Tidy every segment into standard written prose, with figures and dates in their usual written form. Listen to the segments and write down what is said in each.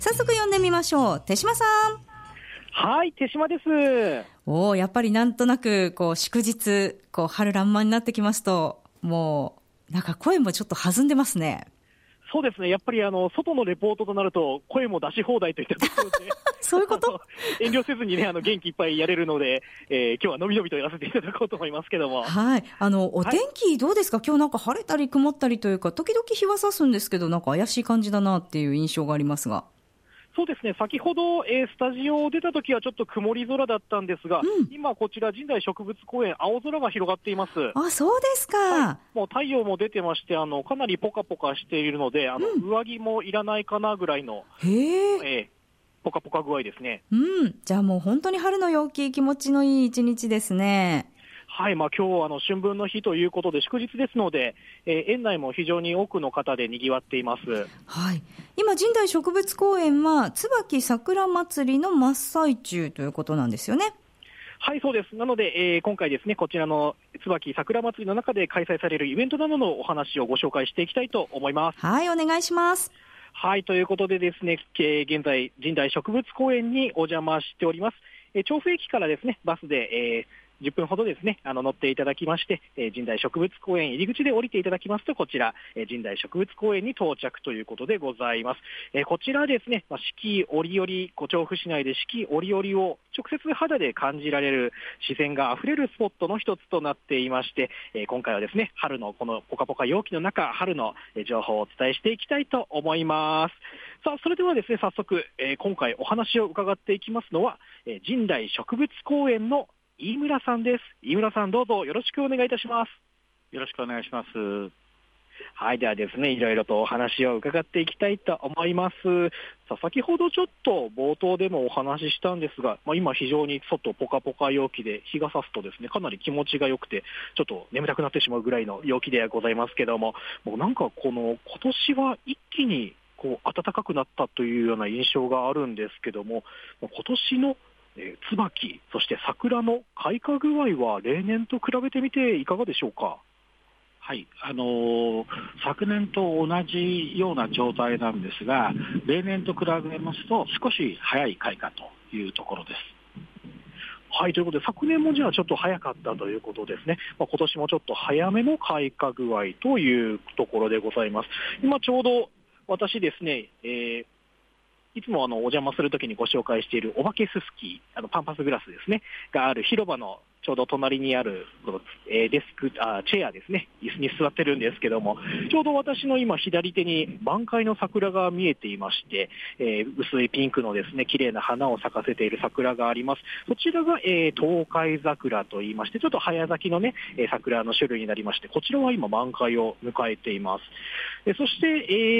早速呼んでみましょう。手島さん。 はい、手島です。 やっぱりなんとなく祝日春爛漫になってきますと、もうなんか声もちょっと弾んでますね。 そうですね、やっぱり外のレポートとなると声も出し放題といったところでそういうこと遠慮せずにね、元気いっぱいやれるので、今日はのびのびとやらせていただこうと思いますけども。 はい、お天気どうですか？今日なんか晴れたり曇ったりというか、時々日は差すんですけど、なんか怪しい感じだなっていう印象がありますが。 そうですね、先ほど、スタジオを出たときはちょっと曇り空だったんですが、今こちら神代植物公園、青空が広がっています。 あ、そうですか。 はい、もう太陽も出てまして、かなりポカポカしているので、上着もいらないかなぐらいの、ポカポカ具合ですね。 じゃあもう本当に春の陽気、気持ちのいい一日ですね。 はい、今日は春分の日ということで祝日ですので、園内も非常に多くの方で賑わっています。 はい、今神代植物公園は椿桜祭りの真っ最中ということなんですよね。 はい、そうです。なので、今回ですね、こちらの椿桜祭りの中で開催されるイベントなどのお話をご紹介していきたいと思います。 はい、お願いします。 はい、ということでですね、現在神代植物公園にお邪魔しております。調布駅からですね、バスで、10分ほどですね、乗っていただきまして、神代植物公園入り口で降りていただきますと、こちら、神代植物公園に到着ということでございます。こちらですね、四季折々、調布市内で四季折々を直接肌で感じられる自然があふれるスポットの一つとなっていまして、今回はですね、春のこのポカポカ陽気の中、春の情報をお伝えしていきたいと思います。さあ、それではですね、早速、今回お話を伺っていきますのは、神代植物公園の飯村さんです。飯村さん、どうぞよろしくお願いいたします。 よろしくお願いします。 はい、ではですね、いろいろとお話を伺っていきたいと思います。さあ、先ほどちょっと冒頭でもお話ししたんですが、今非常に外ポカポカ陽気で日が差すとですね、かなり気持ちが良くて、ちょっと眠たくなってしまうぐらいの陽気ではございますけども、もうなんか今年は一気に暖かくなったというような印象があるんですけども、今年の椿、そして桜の開花具合は例年と比べてみていかがでしょうか？ はい、昨年と同じような状態なんですが、例年と比べますと少し早い開花というところです。 はい、ということで昨年もじゃあちょっと早かったということですね。今年もちょっと早めの開花具合というところでございます。今ちょうど私ですね、いつもお邪魔するときにご紹介しているお化けススキー、パンパスグラスですね、がある広場のちょうど隣にあるチェアですね、椅子に座ってるんですけども、ちょうど私の今左手に満開の桜が見えていまして、薄いピンクのですね、綺麗な花を咲かせている桜があります。そちらが、東海桜といいまして、ちょっと早咲きのね、桜の種類になりまして、こちらは今満開を迎えています。そして、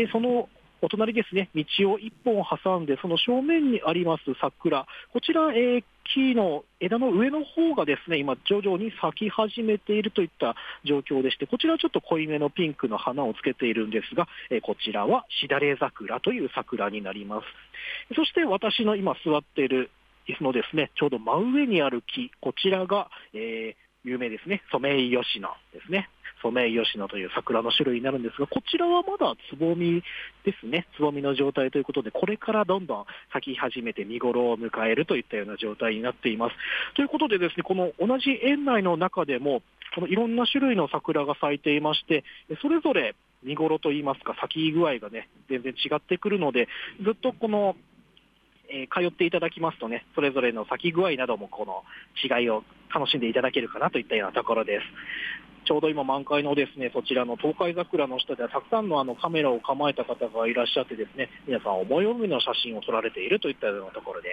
そのお隣ですね、道を一本挟んで、その正面にあります桜、こちら、木の枝の上の方がですね、今徐々に咲き始めているといった状況でして、こちらはちょっと濃いめのピンクの花をつけているんですが、こちらはしだれ桜という桜になります。そして私の今座っている椅子のですね、ちょうど真上にある木、こちらが、有名ですね、ソメイヨシノですね。ソメイヨシノという桜の種類になるんですが、こちらはまだつぼみですね、つぼみの状態ということで、これからどんどん咲き始めて見頃を迎えるといったような状態になっています。ということでですね、この同じ園内の中でも、このいろんな種類の桜が咲いていまして、それぞれ見頃といいますか、咲き具合がね、全然違ってくるので、ずっとこの通っていただきますとね、それぞれの咲き具合などもこの違いを楽しんでいただけるかなといったようなところです。ちょうど今満開のですね、そちらの東海桜の下ではたくさんのカメラを構えた方がいらっしゃってですね、皆さん思い思いの写真を撮られているといったようなところです。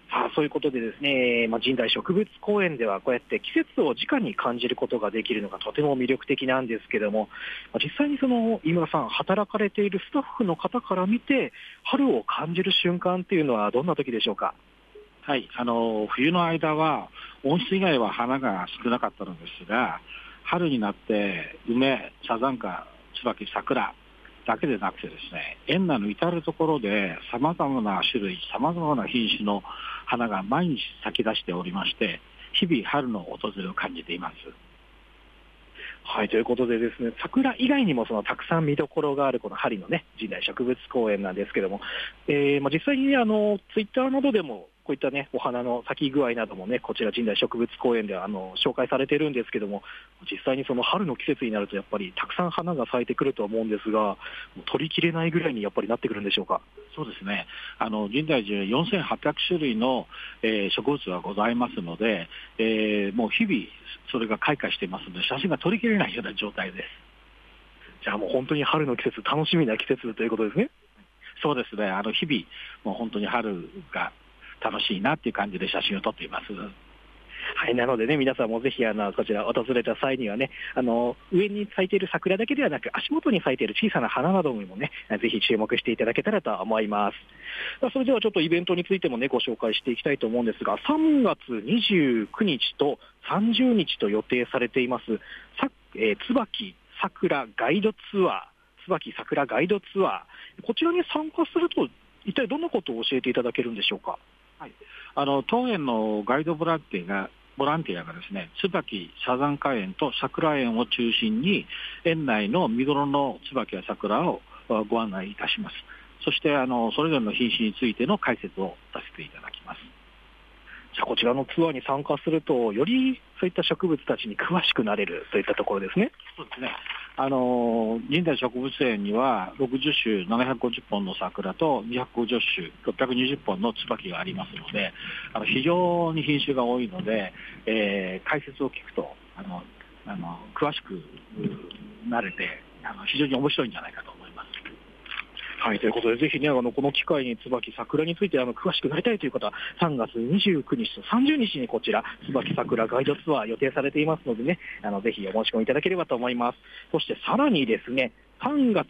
さあ、そういうことでですね、神代植物公園ではこうやって季節を直に感じることができるのがとても魅力的なんですけども、実際に飯村さん、働かれているスタッフの方から見て、春を感じる瞬間っていうのはどんな時でしょうか？ はい、冬の間は温室以外は花が少なかったのですが、春になって梅、サザンカ、椿、桜だけでなくてですね、園内の至るところで様々な種類、様々な品種の花が毎日咲き出しておりまして、日々春の訪れを感じています。 はい、ということでですね、桜以外にもたくさん見どころがあるこの針のね、神代植物公園なんですけども、実際にツイッターなどでもこういったね、お花の咲き具合などもね、こちら神代植物公園では紹介されているんですけども、実際にその春の季節になるとやっぱりたくさん花が咲いてくると思うんですが、もう取りきれないぐらいにやっぱりなってくるんでしょうか。 そうですね。深大寺4800種類の、植物がございますので、もう日々それが開花していますので、写真が撮りきれないような状態です。 じゃあもう本当に春の季節、楽しみな季節ということですね。 そうですね。日々もう本当に春が楽しいなっていう感じで写真を撮っています。 はい、なのでね、皆さんもぜひこちら訪れた際にはね、上に咲いている桜だけではなく、足元に咲いている小さな花などにもね、ぜひ注目していただけたらと思います。それではちょっとイベントについてもね、ご紹介していきたいと思うんですが、3月29日と30日と予定されています、椿桜ガイドツアー、椿桜ガイドツアー、こちらに参加すると、一体どんなことを教えていただけるんでしょうか。 はい、当園のガイドボランティアがですね、椿サザンカ園と桜園を中心に園内の見頃の椿や桜をご案内いたします。そしてそれぞれの品種についての解説をさせていただきます。 じゃあこちらのツアーに参加すると、よりそういった植物たちに詳しくなれるといったところですね。 そうですね。神代植物園には60種750本の桜と250種620本の椿がありますので、非常に品種が多いので、解説を聞くと詳しくなれて非常に面白いんじゃないかと思います。 はい、ということで、ぜひね、この機会に椿桜について詳しくなりたいという方は、3月29日と30日にこちら、椿桜ガイドツアー予定されていますのでね、ぜひお申し込みいただければと思います。そしてさらにですね、3月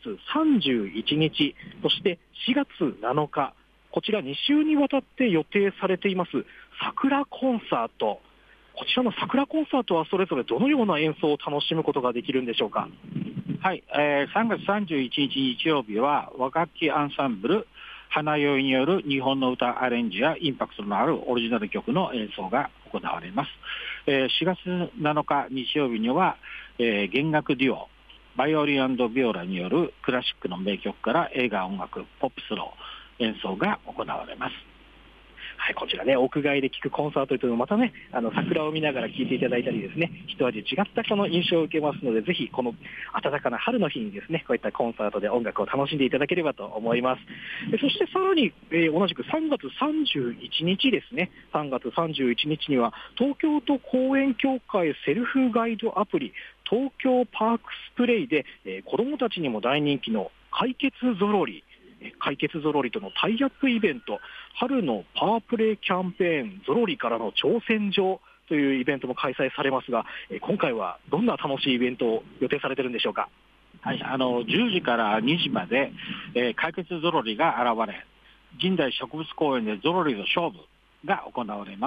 31日、そして4月7日、こちら2週にわたって予定されています桜コンサート。こちらの桜コンサートはそれぞれどのような演奏を楽しむことができるんでしょうか。 はい、3月31日日曜日は和楽器アンサンブル花酔いによる日本の歌アレンジやインパクトのあるオリジナル曲の演奏が行われます。4月7日日曜日には、弦楽デュオバイオリン&ビオラによるクラシックの名曲から映画音楽ポップスの演奏が行われます。 はい、こちらね、屋外で聴くコンサートというのをまたね、桜を見ながら聴いていただいたりですね、一味違ったこの印象を受けますので、ぜひこの暖かな春の日にですね、こういったコンサートで音楽を楽しんでいただければと思います。そしてさらに、同じく3月31日ですね、3月31日には東京都公園協会セルフガイドアプリ東京パークスプレイで、子どもたちにも大人気の解決ぞろりとのタイアップイベント、春のパワープレイキャンペーンゾロリからの挑戦状というイベントも開催されますが、今回はどんな楽しいイベントを予定されているんでしょうか。 はい、10時から2時まで、解決ゾロリが現れ、神代植物公園でゾロリの勝負が行われます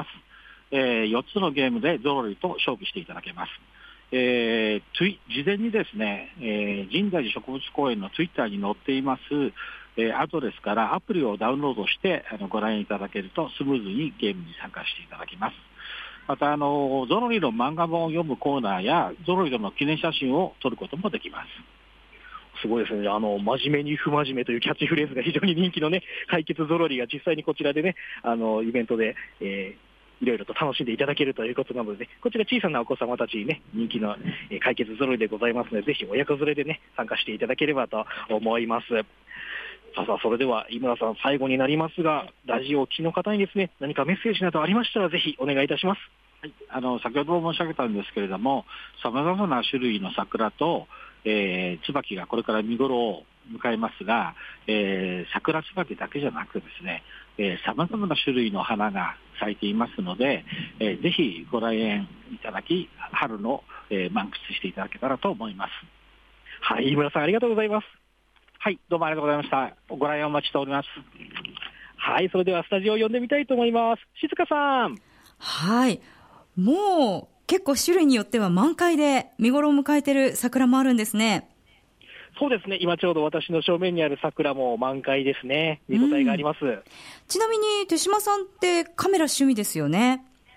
。4つのゲームでゾロリと勝負していただけます。事前にですね、神代植物公園のツイッターに載っていますアドレスからアプリをダウンロードしてご覧いただけるとスムーズにゲームに参加していただけます。またゾロリの漫画本を読むコーナーやゾロリとの記念写真を撮ることもできます。 すごいですね。真面目に不真面目というキャッチフレーズが非常に人気のね、解決ゾロリが実際にこちらでね、イベントで、いろいろと楽しんでいただけるということなので、こちら小さなお子様たちにね、人気の解決ぞろいでございますので、ぜひ親子連れでね、参加していただければと思います。さあ、それでは井村さん、最後になりますが、ラジオを聴きの方にですね、何かメッセージなどありましたらぜひお願いいたします。 はい、先ほども申し上げたんですけれども、様々な種類の桜と、椿がこれから見頃を迎えますが、桜椿だけじゃなくてですね、様々な種類の花が咲いていますので、ぜひご来園いただき、春の、満喫していただけたらと思います。 はい、井村さんありがとうございます。 はい、どうもありがとうございました。ご来園お待ちしております。 はい、それではスタジオを呼んでみたいと思います。静香さん。 はい、もう結構種類によっては満開で見頃を迎えている桜もあるんですね。 そうですね、今ちょうど私の正面にある桜も満開ですね。見応えがあります。 ちなみに手島さんってカメラ趣味ですよね。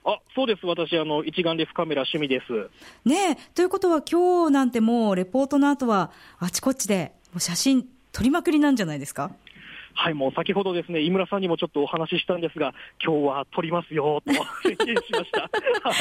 そうです。私、一眼レフカメラ趣味です。 ねえ、ということは今日なんてもうレポートの後はあちこちでもう写真撮りまくりなんじゃないですか？ はい、もう先ほどですね、井村さんにもちょっとお話ししたんですが、今日は撮りますよ、と宣言しました。はい、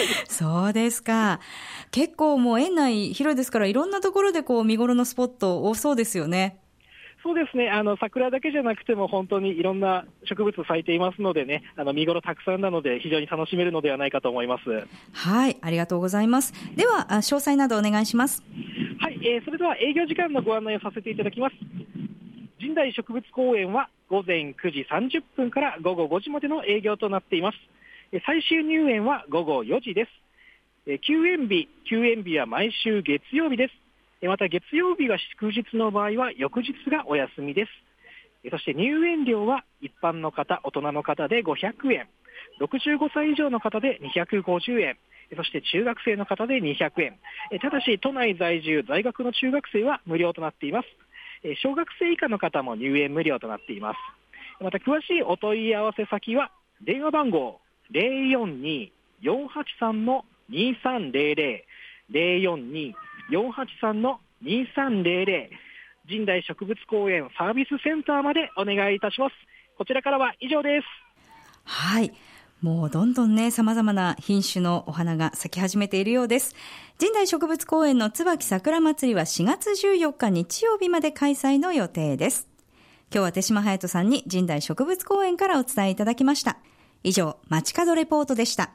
そうですか。結構もう園内広いですから、いろんなところでこう見頃のスポット多そうですよね。 そうですね、桜だけじゃなくても本当にいろんな植物咲いていますのでね、見頃たくさんなので非常に楽しめるのではないかと思います。 はい、ありがとうございます。では、詳細などお願いします。 はい、それでは営業時間のご案内をさせていただきます。神代植物公園は午前9時30分から午後5時までの営業となっています。最終入園は午後4時です。休園日は毎週月曜日です。また月曜日が祝日の場合は翌日がお休みです。そして入園料は一般の方、大人の方で500円、65歳以上の方で250円、そして中学生の方で200円。ただし都内在住、在学の中学生は無料となっています。小学生以下の方も入園無料となっています。また詳しいお問い合わせ先は電話番号 042-483-2300 042-483-2300 神代植物公園サービスセンターまでお願いいたします。こちらからは以上です。 はい。もうどんどんね、様々な品種のお花が咲き始めているようです。神代植物公園の椿桜祭りは4月14日日曜日まで開催の予定です。今日は手島隼人さんに神代植物公園からお伝えいただきました。以上、街角レポートでした。